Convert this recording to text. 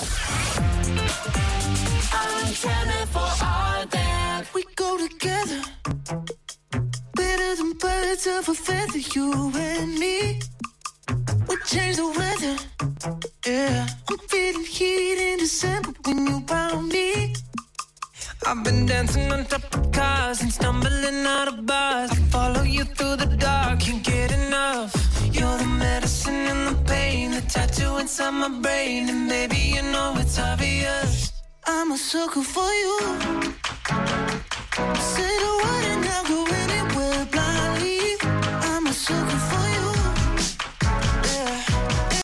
I'm jamming for all that. We go together, better than birds of a feather, you and me. We change the weather, yeah. I'm feeling heat in December when you found me. I've been dancing on top of cars and stumbling out of bars. I follow you through the dark, can't get enough. You're the medicine and the pain, the tattoo inside my brain. And baby, you know it's obvious, I'm a sucker for you. Say the word and I'll go